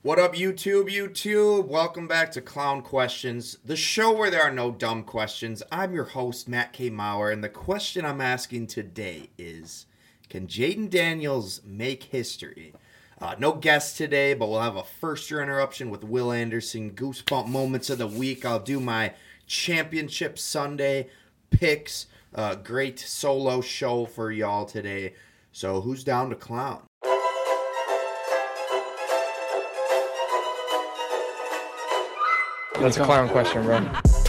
What up, YouTube? YouTube, welcome back to Clown Questions, the show where there are no dumb questions. I'm your host, Matt K. Maurer, and the question I'm asking today is, can Jayden Daniels make history? No guest today, but we'll have a first-year interruption with Will Anderson, Goosebump Moments of the Week. I'll do my Championship Sunday picks, great solo show for y'all today. So who's down to clown? That's a clown question, bro.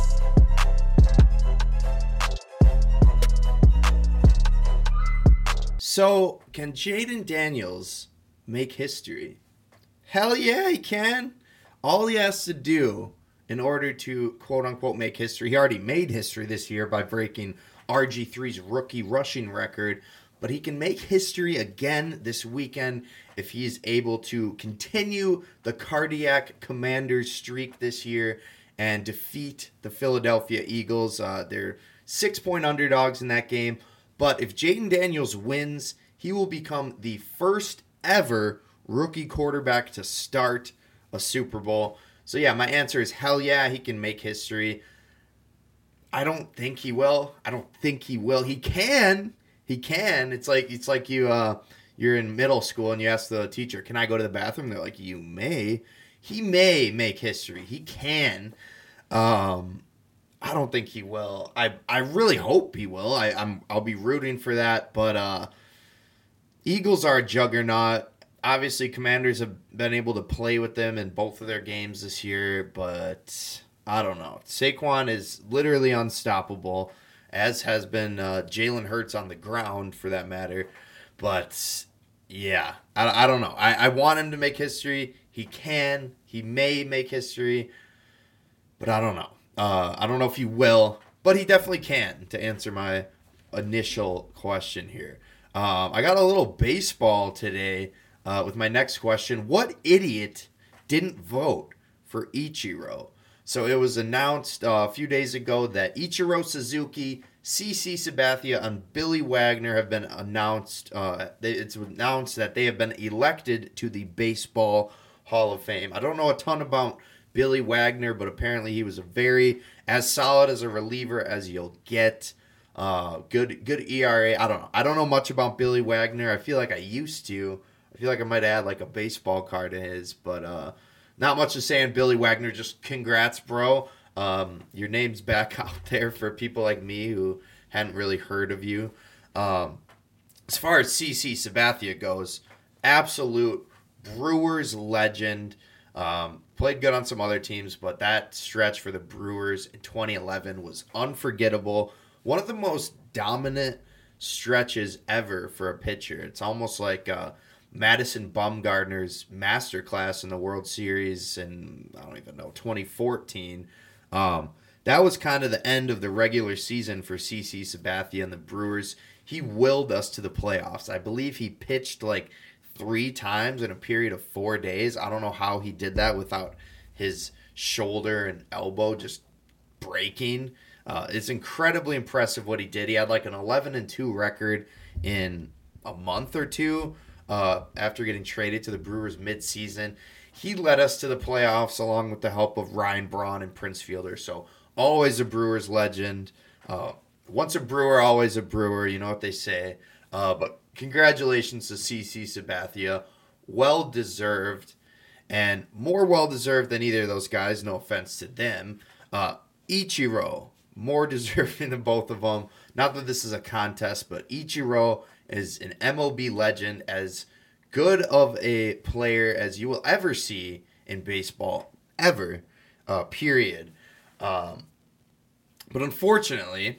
So, can Jayden Daniels make history? Hell yeah, he can. All he has to do in order to quote-unquote make history, he already made history this year by breaking RG3's rookie rushing record, but he can make history again this weekend if he is able to continue the cardiac Commanders streak this year and defeat the Philadelphia Eagles. They're 6-point underdogs in that game. But if Jayden Daniels wins, he will become the first ever rookie quarterback to start a Super Bowl. So yeah, my answer is hell yeah, he can make history. I don't think he will. He can. It's like you're in middle school and you ask the teacher, "Can I go to the bathroom?" They're like, "You may." He may make history. He can. I don't think he will. I really hope he will. I'll be rooting for that. But Eagles are a juggernaut. Obviously, Commanders have been able to play with them in both of their games this year, but I don't know. Saquon is literally unstoppable, as has been Jalen Hurts on the ground, for that matter. But yeah, I don't know. I want him to make history. He can. He may make history, but I don't know. I don't know if he will, but he definitely can, to answer my initial question here. I got a little baseball today with my next question. What idiot didn't vote for Ichiro? So it was announced a few days ago that Ichiro Suzuki, CC Sabathia, and Billy Wagner have been announced. It's announced that they have been elected to the Baseball Hall of Fame. I don't know a ton about Billy Wagner, but apparently he was as solid as a reliever as you'll get. Good ERA. I don't know much about Billy Wagner. I feel like I used to. I feel like I might add like a baseball card to his, but not much to say on Billy Wagner. Just congrats, bro. Your name's back out there for people like me who hadn't really heard of you. As far as CC Sabathia goes, absolute Brewers legend. Played good on some other teams, but that stretch for the Brewers in 2011 was unforgettable. One of the most dominant stretches ever for a pitcher. It's almost like Madison Bumgarner's masterclass in the World Series in, I don't even know, 2014. That was kind of the end of the regular season for CC Sabathia and the Brewers. He willed us to the playoffs. I believe he pitched like 3 times in a period of 4 days. I don't know how he did that without his shoulder and elbow just breaking. It's incredibly impressive what he did. He had like an 11-2 record in a month or two after getting traded to the Brewers midseason. He led us to the playoffs along with the help of Ryan Braun and Prince Fielder. So always a Brewers legend. Once a Brewer, always a Brewer. You know what they say. But congratulations to CC Sabathia. Well-deserved. And more well-deserved than either of those guys. No offense to them. Ichiro, more deserving than both of them. Not that this is a contest, but Ichiro is an MLB legend, as good of a player as you will ever see in baseball. Ever. Period. But unfortunately,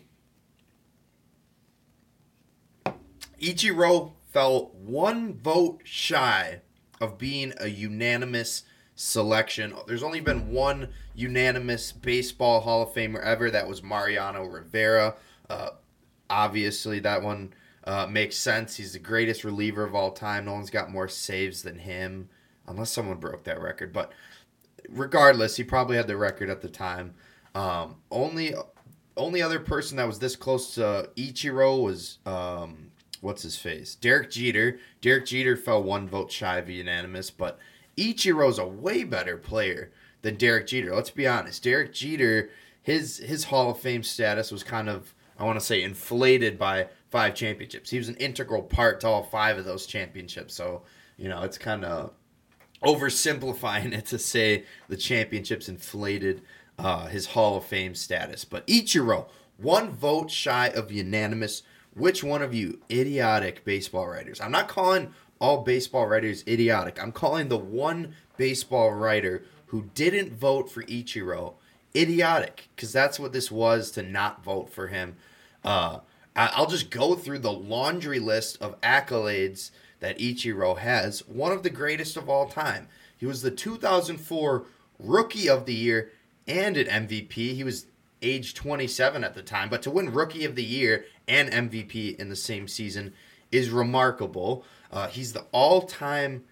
Ichiro fell 1 vote shy of being a unanimous selection. There's only been one unanimous Baseball Hall of Famer ever. That was Mariano Rivera. Obviously, that one makes sense. He's the greatest reliever of all time. No one's got more saves than him, unless someone broke that record. But regardless, he probably had the record at the time. Only other person that was this close to Ichiro was what's his face? Derek Jeter. Derek Jeter fell 1 vote shy of unanimous, but Ichiro's a way better player than Derek Jeter. Let's be honest. Derek Jeter, his Hall of Fame status was kind of, I want to say, inflated by 5 championships. He was an integral part to all 5 of those championships. So, it's kind of oversimplifying it to say the championships inflated his Hall of Fame status. But Ichiro, 1 vote shy of unanimous. Which one of you idiotic baseball writers? I'm not calling all baseball writers idiotic. I'm calling the one baseball writer who didn't vote for Ichiro idiotic, because that's what this was, to not vote for him. I'll just go through the laundry list of accolades that Ichiro has. One of the greatest of all time. He was the 2004 Rookie of the Year and an MVP. He was age 27 at the time, but to win Rookie of the Year and MVP in the same season is remarkable. He has the all-time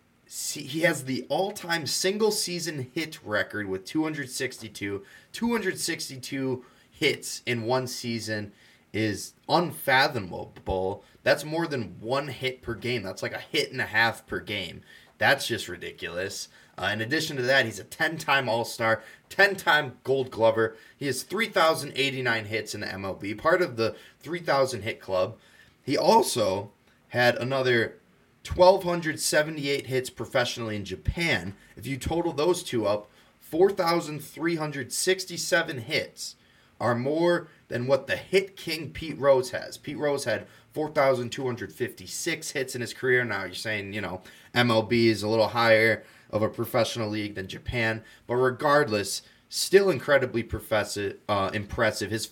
single season hit record with 262. 262 hits in one season is unfathomable. That's more than 1 hit per game. That's like a hit and a half per game. That's just ridiculous. In addition to that, he's a 10-time All-Star, 10-time Gold Glover. He has 3,089 hits in the MLB, part of the 3,000 hit club. He also had another 1,278 hits professionally in Japan. If you total those two up, 4,367 hits are more than what the hit king Pete Rose has. Pete Rose had 4,256 hits in his career. Now you're saying, MLB is a little higher of a professional league than Japan. But regardless, still incredibly impressive. His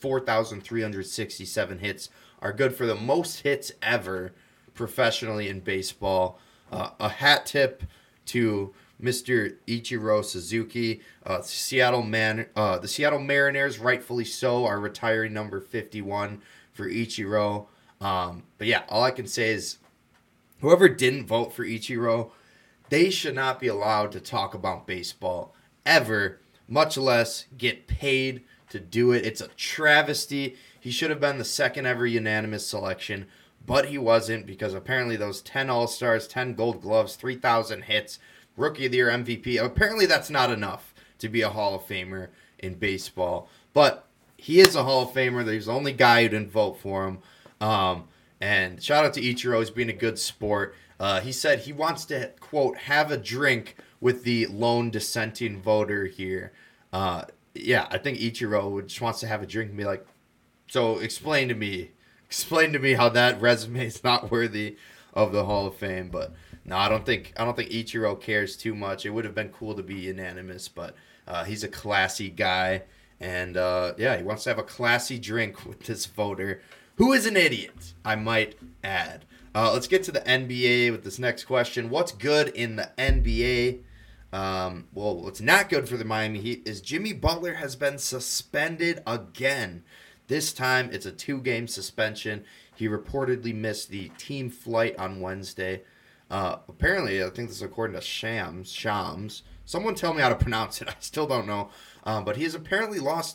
4,367 hits are good for the most hits ever professionally in baseball. A hat tip to Mr. Ichiro Suzuki. The Seattle Mariners, rightfully so, are retiring number 51 for Ichiro. But yeah, all I can say is whoever didn't vote for Ichiro, they should not be allowed to talk about baseball ever, much less get paid to do it. It's a travesty. He should have been the second ever unanimous selection, but he wasn't, because apparently those 10 All-Stars, 10 Gold Gloves, 3,000 hits, Rookie of the Year MVP, apparently that's not enough to be a Hall of Famer in baseball. But he is a Hall of Famer. He's the only guy who didn't vote for him. And shout out to Ichiro. He's being a good sport. He said he wants to, quote, have a drink with the lone dissenting voter here. Yeah, I think Ichiro just wants to have a drink and be like, so explain to me how that resume is not worthy of the Hall of Fame. But no, I don't think Ichiro cares too much. It would have been cool to be unanimous, but he's a classy guy, and yeah, he wants to have a classy drink with this voter, who is an idiot, I might add. Let's get to the NBA with this next question. What's good in the NBA? Well, what's not good for the Miami Heat is Jimmy Butler has been suspended again. This time, it's a 2-game suspension. He reportedly missed the team flight on Wednesday. Apparently, I think this is according to Shams. Someone tell me how to pronounce it. I still don't know. But he has apparently lost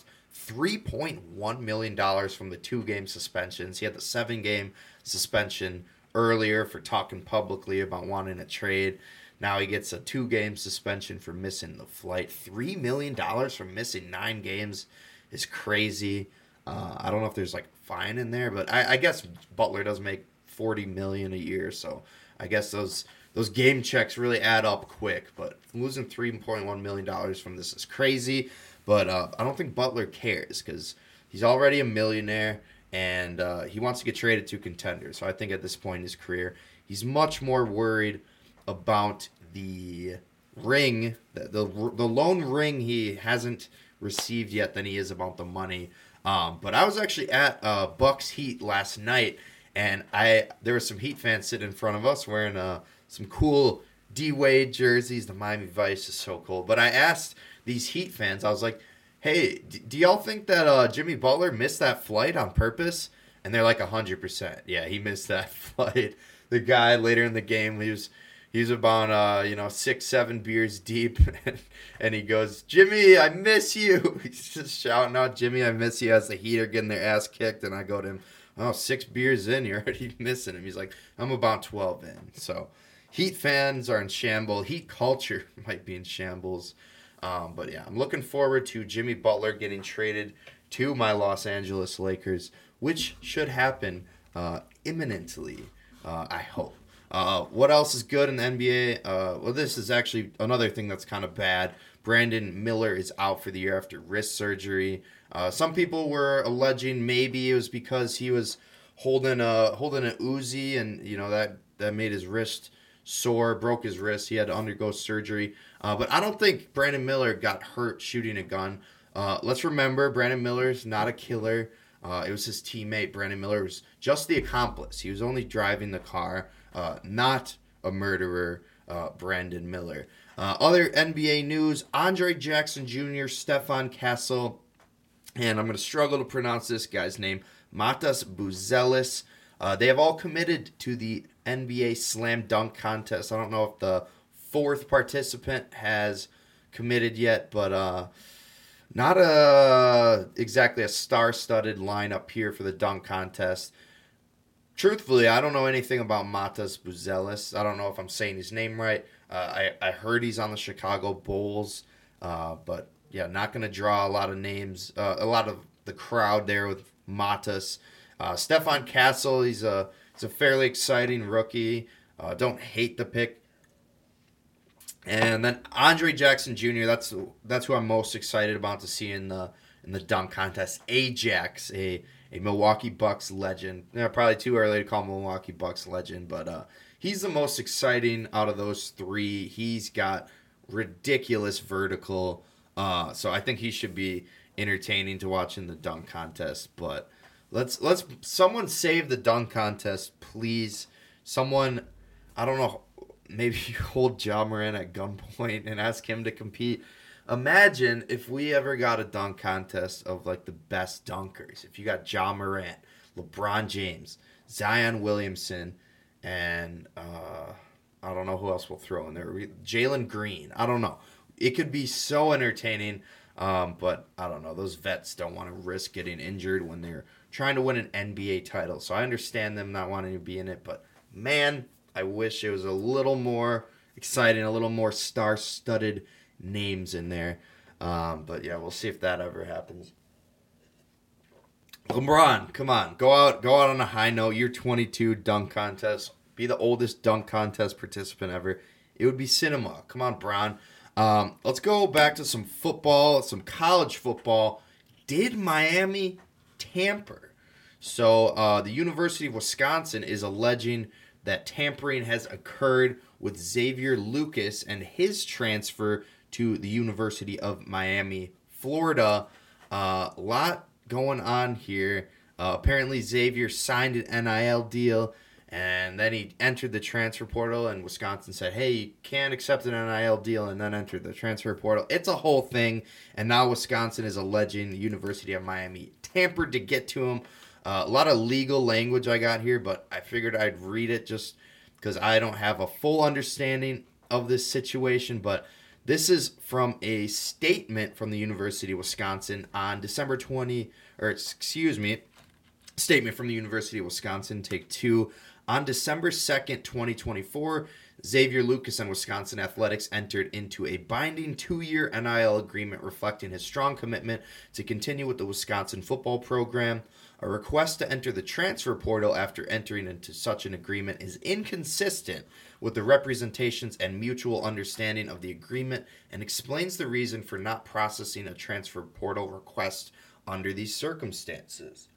$3.1 million from the 2-game suspensions. He had the 7-game suspension earlier for talking publicly about wanting a trade. Now he gets a 2-game suspension for missing the flight. $3 million for missing 9 games is crazy. I don't know if there's like fine in there, but I guess Butler does make $40 million a year, so I guess those game checks really add up quick. But losing $3.1 million from this is crazy. But I don't think Butler cares, because he's already a millionaire, and he wants to get traded to contenders. So I think at this point in his career, he's much more worried about the ring, the lone ring he hasn't received yet, than he is about the money. But I was actually at Bucks Heat last night, and there were some Heat fans sitting in front of us wearing some cool D-Wade jerseys. The Miami Vice is so cool. But I asked these Heat fans, I was like, hey, do y'all think that Jimmy Butler missed that flight on purpose? And they're like 100%. Yeah, he missed that flight. The guy later in the game, he was about 6-7 beers deep, and he goes, Jimmy, I miss you. He's just shouting out, Jimmy, I miss you, as the Heat are getting their ass kicked. And I go to him, 6 beers in, you're already missing him. He's like, I'm about 12 in. So Heat fans are in shambles. Heat culture might be in shambles. But yeah, I'm looking forward to Jimmy Butler getting traded to my Los Angeles Lakers, which should happen imminently, I hope. What else is good in the NBA? Well, this is actually another thing that's kind of bad. Brandon Miller is out for the year after wrist surgery. Some people were alleging maybe it was because he was holding an Uzi, and that made his wrist sore, broke his wrist. He had to undergo surgery. But I don't think Brandon Miller got hurt shooting a gun. Let's remember, Brandon Miller's not a killer. It was his teammate. Brandon Miller was just the accomplice. He was only driving the car, not a murderer, Brandon Miller. Other NBA news, Andre Jackson Jr., Stefan Castle, and I'm going to struggle to pronounce this guy's name, Matas Buzelis. They have all committed to the NBA Slam Dunk Contest. I don't know if the fourth participant has committed yet, but not exactly a star-studded lineup here for the dunk contest. Truthfully, I don't know anything about Matas Buzelis. I don't know if I'm saying his name right. I heard he's on the Chicago Bulls, but yeah, not going to draw a lot of names, a lot of the crowd there with Matas. Stefan Castle, he's a fairly exciting rookie. Don't hate the pick. And then Andre Jackson Jr. That's who I'm most excited about to see in the dunk contest. Ajax, a Milwaukee Bucks legend. Probably too early to call him a Milwaukee Bucks legend, but he's the most exciting out of those three. He's got ridiculous vertical, so I think he should be entertaining to watch in the dunk contest. But let's someone save the dunk contest, please. Someone, I don't know. Maybe you hold Ja Morant at gunpoint and ask him to compete. Imagine if we ever got a dunk contest of like the best dunkers. If you got Ja Morant, LeBron James, Zion Williamson, and I don't know who else we'll throw in there. Jalen Green. I don't know. It could be so entertaining, but I don't know. Those vets don't want to risk getting injured when they're trying to win an NBA title. So I understand them not wanting to be in it, but man, I wish it was a little more exciting, a little more star-studded names in there. But yeah, we'll see if that ever happens. LeBron, come on, go out on a high note. You're 22, dunk contest, be the oldest dunk contest participant ever. It would be cinema. Come on, Bron. Let's go back to some football, some college football. Did Miami tamper? So the University of Wisconsin is alleging that tampering has occurred with Xavier Lucas and his transfer to the University of Miami, Florida. A lot going on here. Apparently, Xavier signed an NIL deal, and then he entered the transfer portal, and Wisconsin said, hey, you can't accept an NIL deal, and then entered the transfer portal. It's a whole thing, and now Wisconsin is alleging the University of Miami tampered to get to him. A lot of legal language I got here, but I figured I'd read it just because I don't have a full understanding of this situation. But this is from a statement from the University of Wisconsin on statement from the University of Wisconsin, take 2. On December 2nd, 2024, Xavier Lucas and Wisconsin Athletics entered into a binding 2-year NIL agreement reflecting his strong commitment to continue with the Wisconsin football program. A request to enter the transfer portal after entering into such an agreement is inconsistent with the representations and mutual understanding of the agreement and explains the reason for not processing a transfer portal request under these circumstances.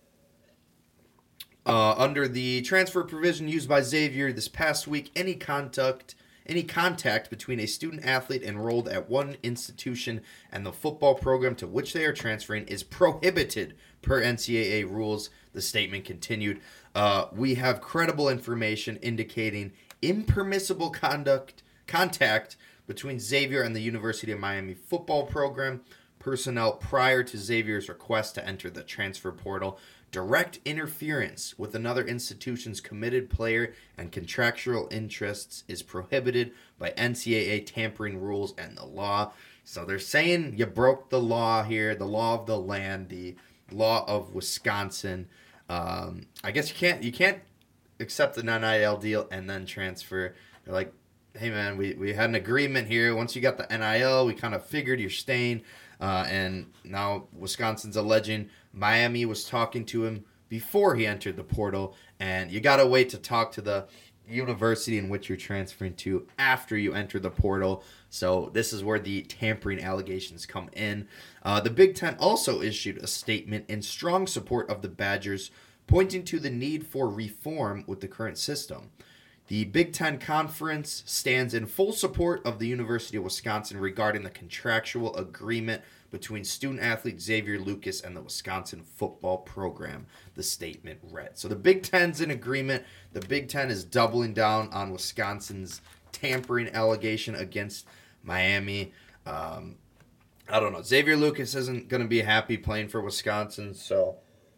Under the transfer provision used by Xavier this past week, any contact between a student athlete enrolled at one institution and the football program to which they are transferring is prohibited per NCAA rules, the statement continued. We have credible information indicating impermissible contact between Xavier and the University of Miami football program personnel prior to Xavier's request to enter the transfer portal. Direct interference with another institution's committed player and contractual interests is prohibited by NCAA tampering rules and the law. So they're saying you broke the law here, the law of the land, the law of Wisconsin. I guess you can't accept an NIL deal and then transfer. They're like, hey man, we had an agreement here. Once you got the NIL, we kind of figured you're staying. And now Wisconsin's alleging Miami was talking to him before he entered the portal, and you got to wait to talk to the university in which you're transferring to after you enter the portal. So this is where the tampering allegations come in. The Big Ten also issued a statement in strong support of the Badgers, pointing to the need for reform with the current system. The Big Ten Conference stands in full support of the University of Wisconsin regarding the contractual agreement between student-athlete Xavier Lucas and the Wisconsin football program, the statement read. So the Big Ten's in agreement. The Big Ten is doubling down on Wisconsin's tampering allegation against Miami. I don't know. Xavier Lucas isn't going to be happy playing for Wisconsin, so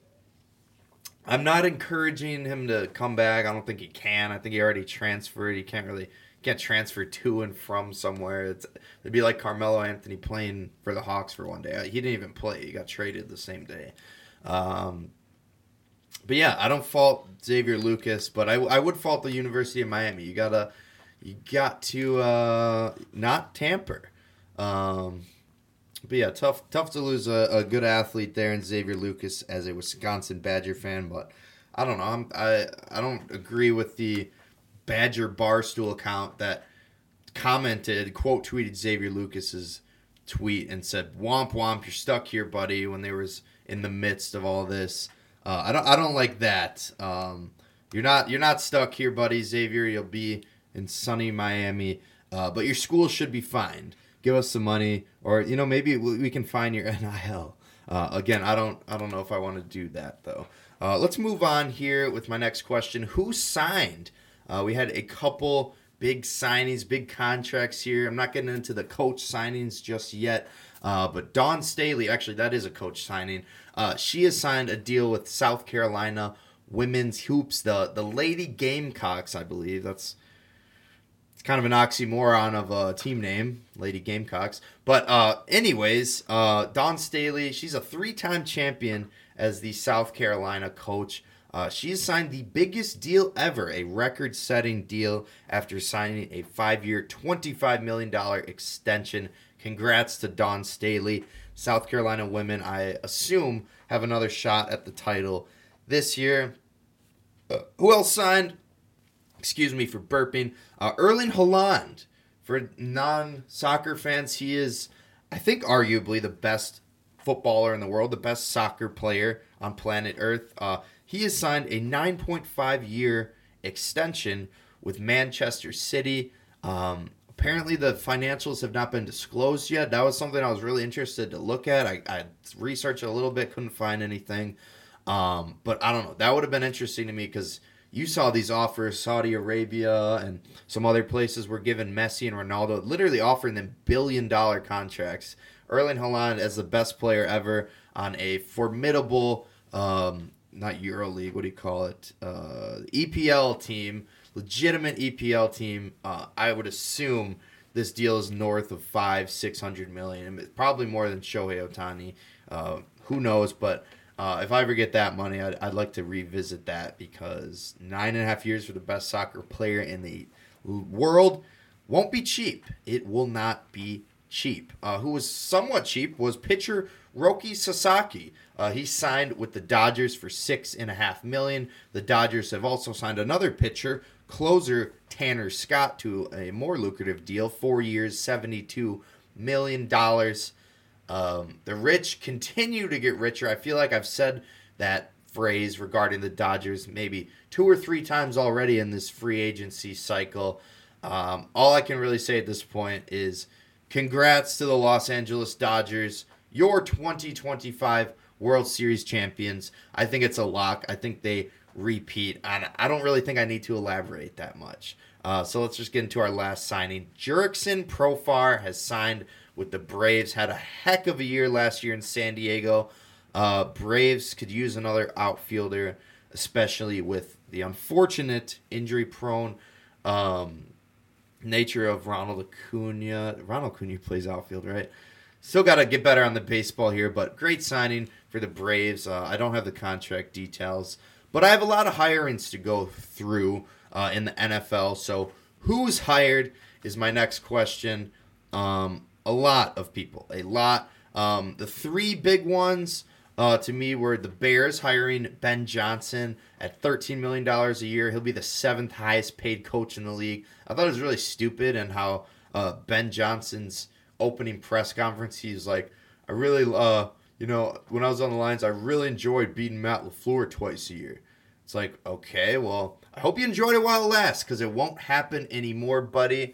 I'm not encouraging him to come back. I don't think he can. I think he already transferred. He can't transfer to and from somewhere. It'd be like Carmelo Anthony playing for the Hawks for one day. He didn't even play. He got traded the same day. But yeah, I don't fault Xavier Lucas, but I would fault the University of Miami. You got to not tamper. But yeah, tough to lose a good athlete there in Xavier Lucas as a Wisconsin Badger fan. But I don't know. I don't agree with the Badger Barstool account that commented, quote tweeted Xavier Lucas's tweet and said, "Womp womp, you're stuck here, buddy." When they was in the midst of all this, I don't like that. You're not stuck here, buddy, Xavier. You'll be in sunny Miami, but your school should be fined. Give us some money, or maybe we can find your NIL. Again, I don't know if I want to do that though. Let's move on here with my next question. Who signed? We had a couple big signings, big contracts here. I'm not getting into the coach signings just yet, but Dawn Staley, actually that is a coach signing. She has signed a deal with South Carolina Women's Hoops, the Lady Gamecocks, I believe. It's kind of an oxymoron of a team name, Lady Gamecocks. But anyways, Dawn Staley, she's a 3-time champion as the South Carolina coach. She's signed the biggest deal ever, a record-setting deal after signing a 5-year, $25 million extension. Congrats to Dawn Staley. South Carolina women, I assume, have another shot at the title this year. Who else signed? Excuse me for burping. Erling Haaland. For non-soccer fans, he is, I think, arguably the best footballer in the world, the best soccer player on planet Earth. He has signed a 9.5-year extension with Manchester City. Apparently, the financials have not been disclosed yet. That was something I was really interested to look at. I researched a little bit, couldn't find anything. But I don't know. That would have been interesting to me because you saw these offers, Saudi Arabia and some other places were giving Messi and Ronaldo, literally offering them billion-dollar contracts. Erling Haaland as the best player ever on a formidable, not EuroLeague, what do you call it? EPL team, legitimate EPL team. I would assume this deal is north of $500-600 million, probably more than Shohei Ohtani. Who knows? But if I ever get that money, I'd like to revisit that because 9.5 years for the best soccer player in the world won't be cheap. It will not be cheap. Who was somewhat cheap was pitcher Roki Sasaki. He signed with the Dodgers for $6.5 million. The Dodgers have also signed another pitcher, closer Tanner Scott, to a more lucrative deal, 4 years, $72 million. The rich continue to get richer. I feel like I've said that phrase regarding the Dodgers maybe 2 or 3 times already in this free agency cycle. All I can really say at this point is congrats to the Los Angeles Dodgers, your 2025 World Series champions. I think it's a lock. I think they repeat, and I don't really think I need to elaborate that much. So let's just get into our last signing. Jurickson Profar has signed with the Braves. Had a heck of a year last year in San Diego. Braves could use another outfielder, especially with the unfortunate injury-prone nature of Ronald Acuna. Ronald Acuna plays outfield, right? Still got to get better on the baseball here, but great signing for the Braves. I don't have the contract details, but I have a lot of hirings to go through in the NFL. So Who's hired is my next question. A lot of people. A lot. The three big ones to me were the Bears hiring Ben Johnson at $13 million a year. He'll be the seventh highest paid coach in the league. I thought it was really stupid and how Ben Johnson's opening press conference, he's like, I really, when I was on the Lions, I really enjoyed beating Matt LaFleur twice a year. It's like, okay, well, I hope you enjoyed it while it lasts because it won't happen anymore, buddy.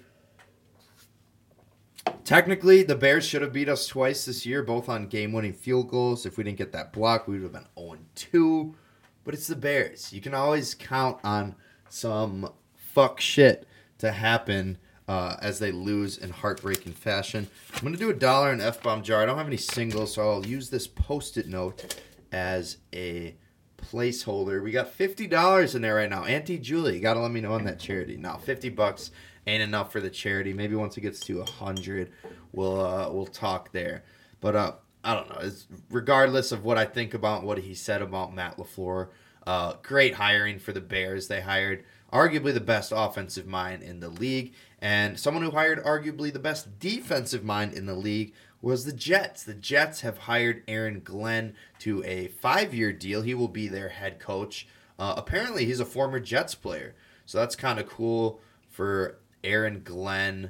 Technically, the Bears should have beat us twice this year, both on game-winning field goals. If we didn't get that block, we would have been 0-2. But it's the Bears. You can always count on some fuck shit to happen as they lose in heartbreaking fashion. I'm going to do $1 in F-bomb jar. I don't have any singles, so I'll use this Post-it note as a placeholder. We got $50 in there right now. Auntie Julie, you got to let me know on that charity. Now, $50 ain't enough for the charity. Maybe once it gets to 100, we'll talk there. But I don't know. Regardless of what I think about what he said about Matt LaFleur, great hiring for the Bears. They hired arguably the best offensive mind in the league, and someone who hired arguably the best defensive mind in the league was the Jets. The Jets have hired Aaron Glenn to a 5-year deal. He will be their head coach. Apparently, he's a former Jets player, so that's kind of cool for Aaron Glenn.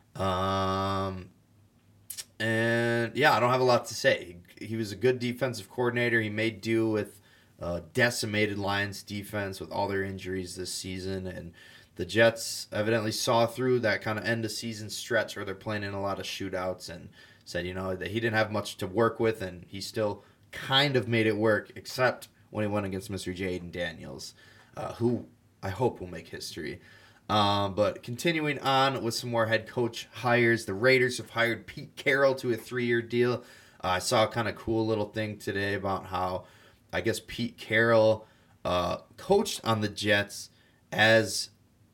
And yeah, I don't have a lot to say. He was a good defensive coordinator. He made do with decimated Lions defense with all their injuries this season, and the Jets evidently saw through that kind of end of season stretch where they're playing in a lot of shootouts and said, that he didn't have much to work with, and he still kind of made it work, except when he went against Mr. Jayden Daniels, who I hope will make history. But continuing on with some more head coach hires, the Raiders have hired Pete Carroll to a 3-year deal. I saw a kind of cool little thing today about how I guess Pete Carroll coached on the Jets as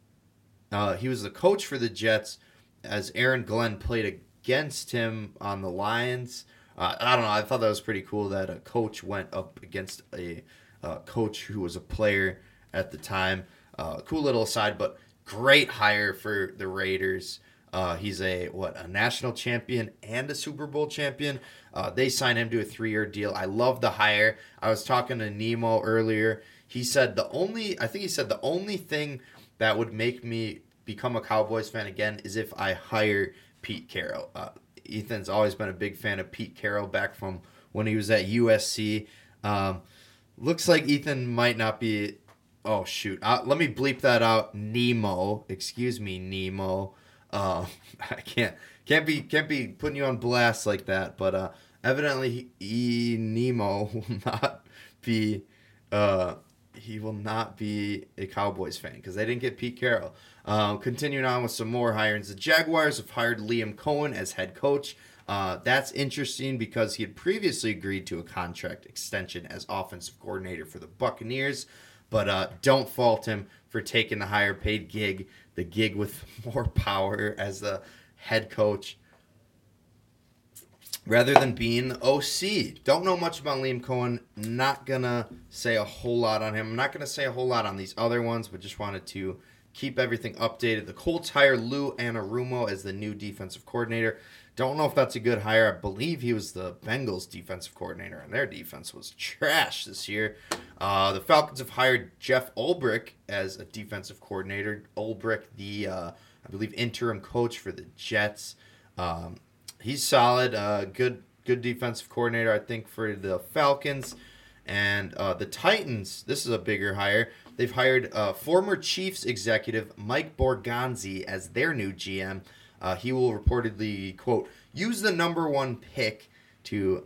he was the coach for the Jets as Aaron Glenn played against him on the Lions. I don't know. I thought that was pretty cool that a coach went up against a coach who was a player at the time. Cool little aside, but great hire for the Raiders. He's a national champion and a Super Bowl champion. They signed him to a 3-year deal. I love the hire. I was talking to Nemo earlier. He said the only thing that would make me become a Cowboys fan again is if I hire Pete Carroll. Ethan's always been a big fan of Pete Carroll back from when he was at USC. Looks like Ethan might not be. Oh shoot! Let me bleep that out. Nemo, excuse me, Nemo. I can't be putting you on blast like that. But evidently, Nemo will not be. He will not be a Cowboys fan because they didn't get Pete Carroll. Continuing on with some more hirings, the Jaguars have hired Liam Cohen as head coach. That's interesting because he had previously agreed to a contract extension as offensive coordinator for the Buccaneers. But don't fault him for taking the higher paid gig, the gig with more power as the head coach, rather than being the OC. Don't know much about Liam Cohen. Not going to say a whole lot on him. I'm not going to say a whole lot on these other ones, but just wanted to keep everything updated. The Colts hire Lou Anarumo as the new defensive coordinator. Don't know if that's a good hire. I believe he was the Bengals defensive coordinator, and their defense was trash this year. The Falcons have hired Jeff Ulbrich as a defensive coordinator. Ulbrich, the, I believe, interim coach for the Jets. He's solid. Good defensive coordinator, I think, for the Falcons. And the Titans, this is a bigger hire. They've hired former Chiefs executive Mike Borgonzi as their new GM. He will reportedly, quote, use the number one pick to...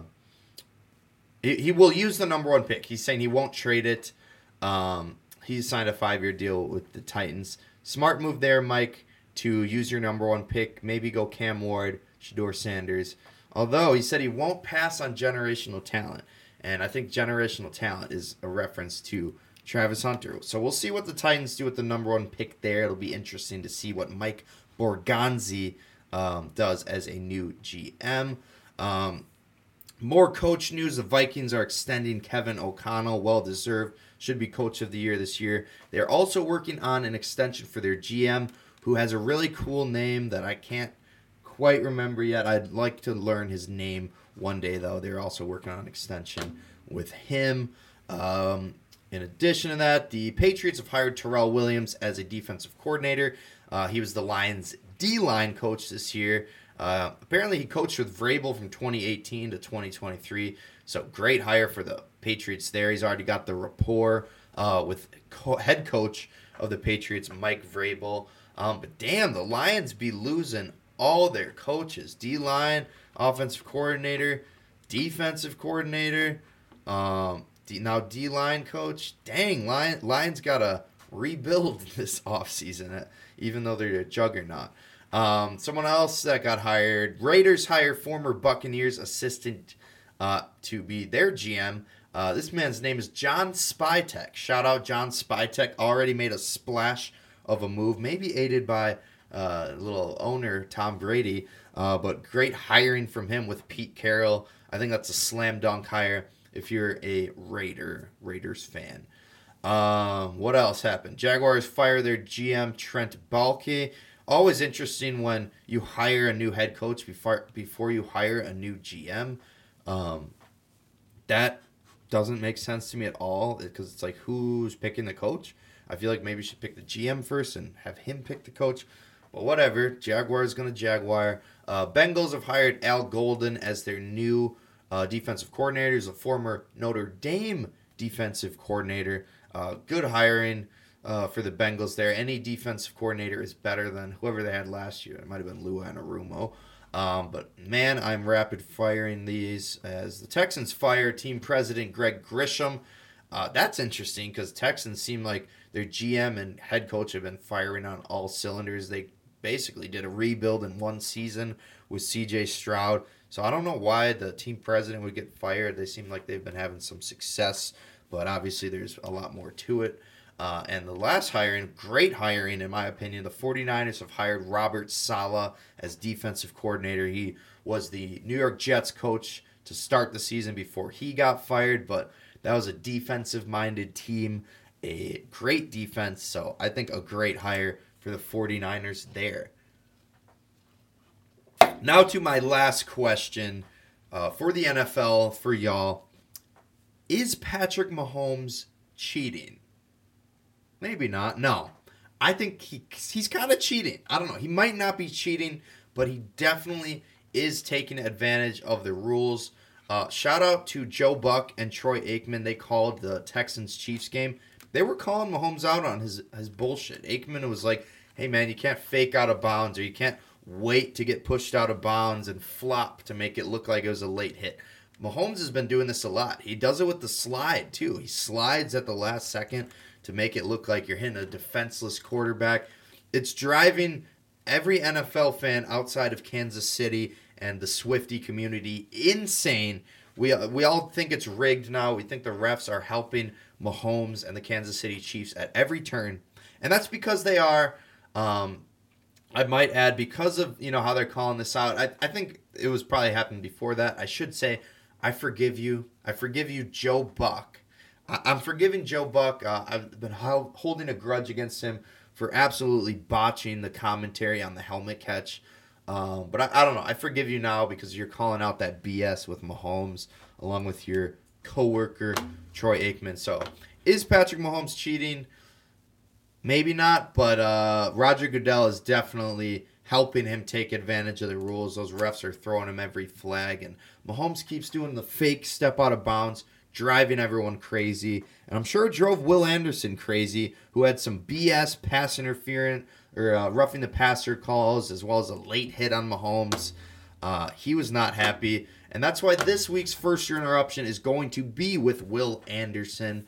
He will use the number one pick. He's saying he won't trade it. He's signed a 5-year deal with the Titans. Smart move there, Mike, to use your number one pick. Maybe go Cam Ward, Shedeur Sanders. Although he said he won't pass on generational talent. And I think generational talent is a reference to Travis Hunter. So we'll see what the Titans do with the number one pick there. It'll be interesting to see what Mike Borgonzi does as a new GM. More coach news. The Vikings are extending Kevin O'Connell. Well-deserved. should be coach of the year this year. They're also working on an extension for their GM, who has a really cool name that I can't quite remember yet. I'd like to learn his name one day, though. They're also working on an extension with him. In addition to that, the Patriots have hired Terrell Williams as a defensive coordinator. He was the Lions' D-line coach this year. Apparently, he coached with Vrabel from 2018 to 2023. So, great hire for the Patriots there. He's already got the rapport with head coach of the Patriots, Mike Vrabel. But damn, the Lions be losing all their coaches. D-line, offensive coordinator, defensive coordinator, now D-line coach. Dang, Lions got to rebuild this offseason, even though they're a juggernaut. Someone else that got hired, Raiders hire former Buccaneers assistant to be their GM. This man's name is John Spytek. Shout out John Spytek. Already made a splash of a move, maybe aided by little owner Tom Brady, but great hiring from him with Pete Carroll. I think that's a slam dunk hire if you're a Raiders fan. What else happened? Jaguars fire their GM Trent Baalke. Always interesting when you hire a new head coach before you hire a new GM. That doesn't make sense to me at all, because it's like, who's picking the coach? I feel like maybe you should pick the GM first and have him pick the coach. But whatever. Jaguars going to Jaguar. Bengals have hired Al Golden as their new defensive coordinator. He's a former Notre Dame defensive coordinator. Good hiring for the Bengals there. Any defensive coordinator is better than whoever they had last year. It might have been Lou Anarumo. But, man, I'm rapid firing these as the Texans fire team president Greg Grisham. That's interesting because Texans seem like their GM and head coach have been firing on all cylinders. They basically did a rebuild in one season with C.J. Stroud. So I don't know why the team president would get fired. They seem like they've been having some success, but obviously there's a lot more to it. And the last hiring, great hiring in my opinion, the 49ers have hired Robert Saleh as defensive coordinator. He was the New York Jets coach to start the season before he got fired, but that was a defensive-minded team, a great defense, so I think a great hire for the 49ers there. Now to my last question for the NFL, for y'all. Is Patrick Mahomes cheating? Maybe not. No. I think he's kind of cheating. I don't know. He might not be cheating, but he definitely is taking advantage of the rules. Shout out to Joe Buck and Troy Aikman. They called the Texans-Chiefs game. They were calling Mahomes out on his bullshit. Aikman was like, hey, man, you can't fake out of bounds, or you can't wait to get pushed out of bounds and flop to make it look like it was a late hit. Mahomes has been doing this a lot. He does it with the slide, too. He slides at the last second to make it look like you're hitting a defenseless quarterback. It's driving every NFL fan outside of Kansas City and the Swiftie community insane. We all think it's rigged now. We think the refs are helping Mahomes and the Kansas City Chiefs at every turn. And that's because they are, I might add, because of how they're calling this out. I think it was probably happened before that. I should say, I forgive you. I forgive you, Joe Buck. I'm forgiving Joe Buck. I've been holding a grudge against him for absolutely botching the commentary on the helmet catch. But I don't know. I forgive you now because you're calling out that BS with Mahomes along with your coworker, Troy Aikman. So, is Patrick Mahomes cheating? Maybe not, but Roger Goodell is definitely helping him take advantage of the rules. Those refs are throwing him every flag, and Mahomes keeps doing the fake step out of bounds, driving everyone crazy. And I'm sure it drove Will Anderson crazy, who had some BS pass interference or roughing the passer calls, as well as a late hit on Mahomes. He was not happy. And that's why this week's First Year Interruption is going to be with Will Anderson.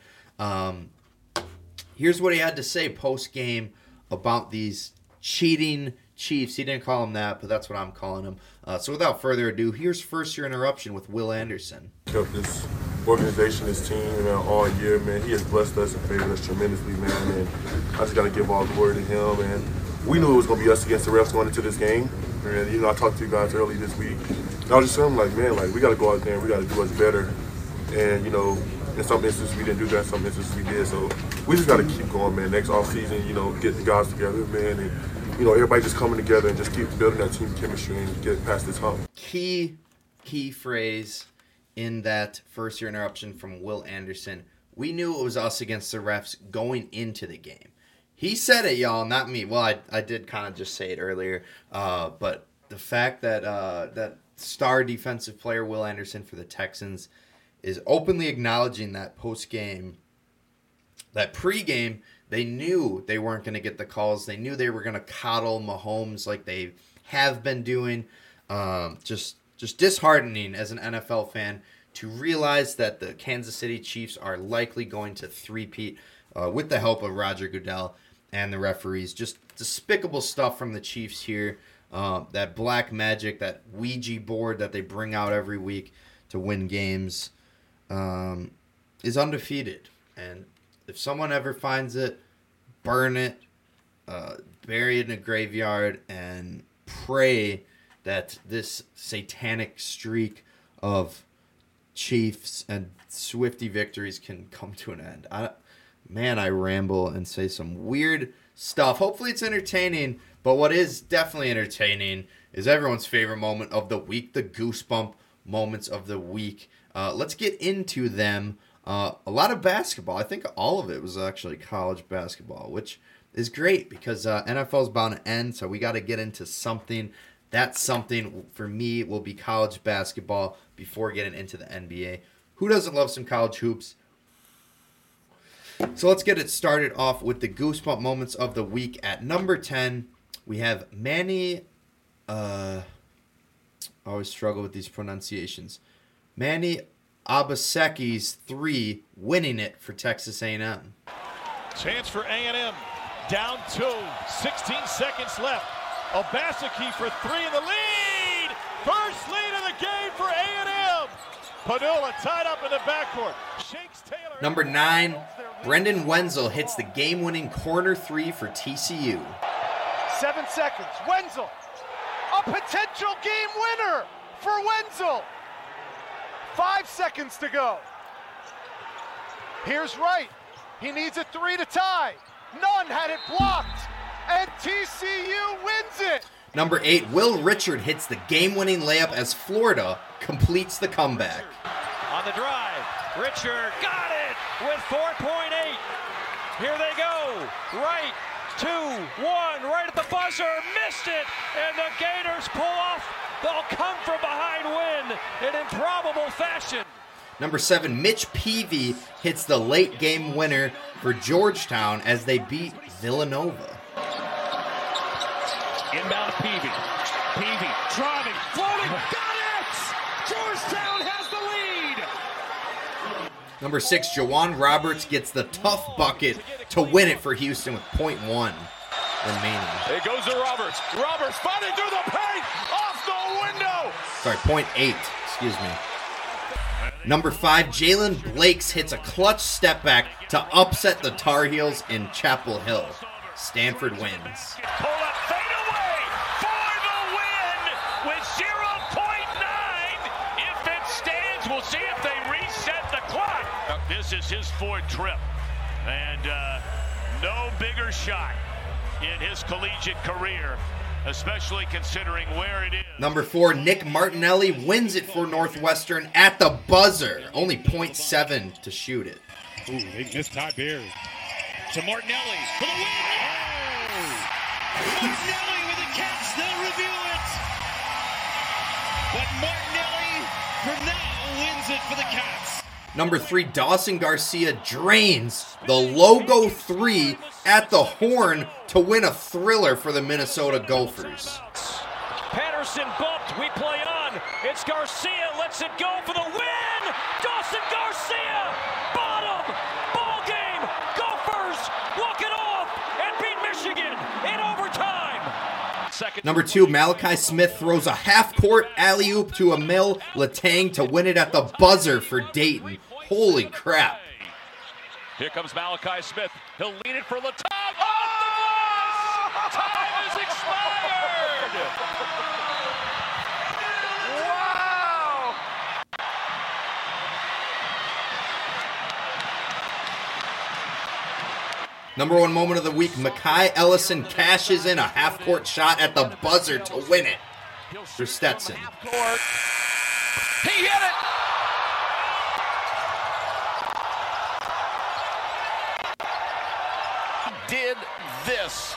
Here's what he had to say post-game about these cheating Chiefs. He didn't call them that, but that's what I'm calling them. So without further ado, here's First Year Interruption with Will Anderson. Helped this organization, this team, all year, man. He has blessed us and favored us tremendously, man. And I just got to give all glory to him. And we knew it was going to be us against the refs going into this game. And, I talked to you guys early this week. And I was just saying, man, we got to go out there and we got to do us better. And, In some instances, we didn't do that. In some instances, we did. So we just got to keep going, man. Next offseason, get the guys together, man, and, everybody just coming together and just keep building that team chemistry and get past this hump. Key phrase in that first-year interruption from Will Anderson. We knew it was us against the refs going into the game. He said it, y'all, not me. Well, I did kind of just say it earlier, but the fact that that star defensive player Will Anderson for the Texans is openly acknowledging that post-game, that pre-game, they knew they weren't going to get the calls. They knew they were going to coddle Mahomes like they have been doing. Just disheartening as an NFL fan to realize that the Kansas City Chiefs are likely going to three-peat with the help of Roger Goodell and the referees. Just despicable stuff from the Chiefs here. That black magic, that Ouija board that they bring out every week to win games is undefeated. And if someone ever finds it, burn it, bury it in a graveyard, and pray that this satanic streak of Chiefs and Swifty victories can come to an end. I ramble and say some weird stuff. Hopefully it's entertaining, but what is definitely entertaining is everyone's favorite moment of the week, the goosebump moments of the week. Let's get into them. A lot of basketball. I think all of it was actually college basketball, which is great because NFL is bound to end, so we got to get into something. That something for me will be college basketball before getting into the NBA. Who doesn't love some college hoops? So let's get it started off with the goosebump moments of the week. At number 10, we have Manny. I always struggle with these pronunciations. Manny Abaseki's 3, winning it for Texas A&M. Chance for A&M. Down 2. 16 seconds left. Obaseki for 3 in the lead. First lead of the game for A&M. Padula tied up in the backcourt. Shakes Taylor. Number 9, Brendan Wenzel hits the game-winning corner 3 for TCU. 7 seconds. Wenzel. A potential game winner for Wenzel. 5 seconds to go. Here's Wright. He needs a 3 to tie. Nunn had it blocked. And TCU wins it. Number 8, Will Richard hits the game-winning layup as Florida completes the comeback. On the drive, Richard got it with 4.8. Here they go. Right, 2, 1, right at the buzzer. Missed it, and the Gators pull off. They'll come from behind win in improbable fashion. Number 7, Mitch Peavy hits the late game winner for Georgetown as they beat Villanova. Inbound Peavy. Peavy driving, floating, got it! Georgetown has the lead! Number 6, Jawan Roberts gets the tough bucket to win it for Houston with 0.1 remaining. It goes to Roberts. Roberts fighting through the paint, off the window! Sorry, 0.8, excuse me. Number 5, Jalen Blakes hits a clutch step back to upset the Tar Heels in Chapel Hill. Stanford wins. Pull up, fade away for the win with 0.9. If it stands, we'll see if they reset the clock. This is his 4th trip, and no bigger shot in his collegiate career, especially considering where it is. Number 4, Nick Martinelli wins it for Northwestern at the buzzer. Only 0.7 to shoot it. Ooh, they missed Todd Beard. To Martinelli for the win. Oh! Martinelli with the catch. They'll review it. But Martinelli from now wins it for the Cats. Number 3, Dawson Garcia drains the logo 3 at the horn to win a thriller for the Minnesota Gophers. Patterson bumped. We play on. It's Garcia. Lets it go for the win. Dawson Garcia. Bottom. Ball game. Gophers walk it off and beat Michigan in overtime. Number 2, Malachi Smith throws a half-court alley-oop to Emil Letang to win it at the buzzer for Dayton. Holy crap. Here comes Malachi Smith. He'll lead it for Letang. Oh! Time is expired. Wow. Number one moment of the week, Mekhi Ellison cashes in a half-court shot at the buzzer to win it for Stetson. He hit it! Did this.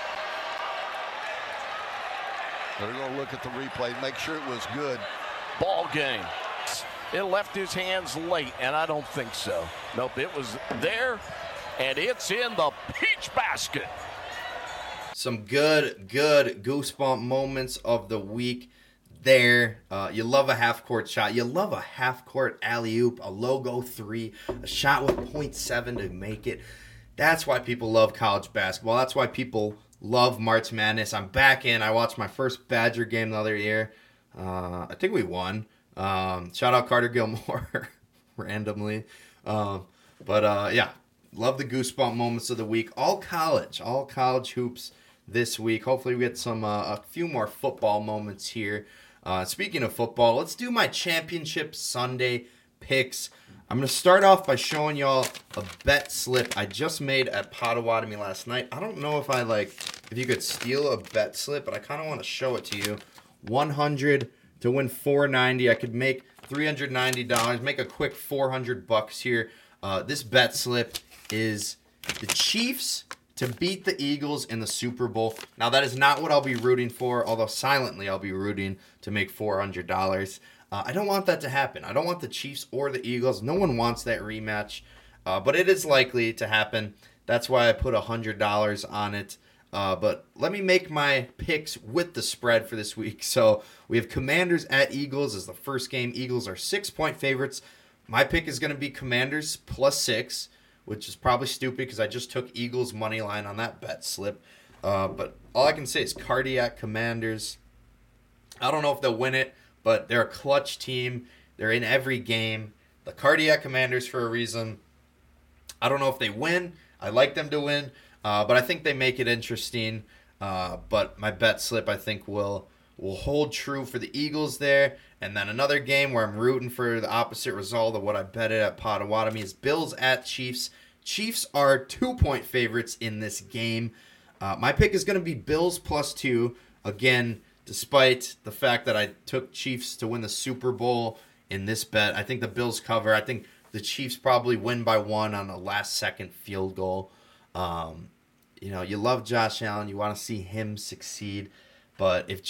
They're going to look at the replay and make sure it was good. Ball game. It left his hands late, and I don't think so. Nope, it was there, and it's in the peach basket. Some good goosebump moments of the week there. You love a half-court shot. You love a half-court alley-oop, a logo three, a shot with 0.7 to make it. That's why people love college basketball. That's why people love March Madness. I'm back in. I watched my first Badger game the other year. I think we won. Shout out Carter Gilmore randomly. Yeah, love the goosebump moments of the week. All college hoops this week. Hopefully we get some a few more football moments here. Speaking of football, let's do my championship Sunday picks. I'm going to start off by showing y'all a bet slip I just made at Potawatomi last night. I don't know if if you could steal a bet slip, but I kind of want to show it to you. 100 to win 490. I could make $390, make a quick $400 here. This bet slip is the Chiefs to beat the Eagles in the Super Bowl. Now, that is not what I'll be rooting for, although silently I'll be rooting to make $400. I don't want that to happen. I don't want the Chiefs or the Eagles. No one wants that rematch, but it is likely to happen. That's why I put $100 on it. But let me make my picks with the spread for this week. So we have Commanders at Eagles as the first game. Eagles are 6-point favorites. My pick is going to be Commanders +6, which is probably stupid because I just took Eagles money line on that bet slip. But all I can say is Cardiac Commanders. I don't know if they'll win it, but they're a clutch team. They're in every game. The Cardiac Commanders for a reason. I don't know if they win. I like them to win, but I think they make it interesting. But my bet slip, I think, will hold true for the Eagles there. And then another game where I'm rooting for the opposite result of what I betted at Potawatomi is Bills at Chiefs. Chiefs are 2-point favorites in this game. My pick is going to be Bills +2. Again, despite the fact that I took Chiefs to win the Super Bowl in this bet, I think the Bills cover. I think the Chiefs probably win by 1 on a last-second field goal. You love Josh Allen. You want to see him succeed. But if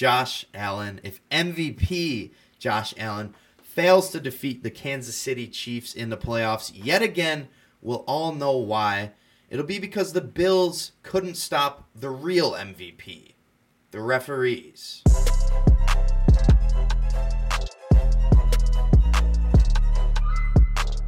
MVP Josh Allen fails to defeat the Kansas City Chiefs in the playoffs yet again, we'll all know why. It'll be because the Bills couldn't stop the real MVP, the referees.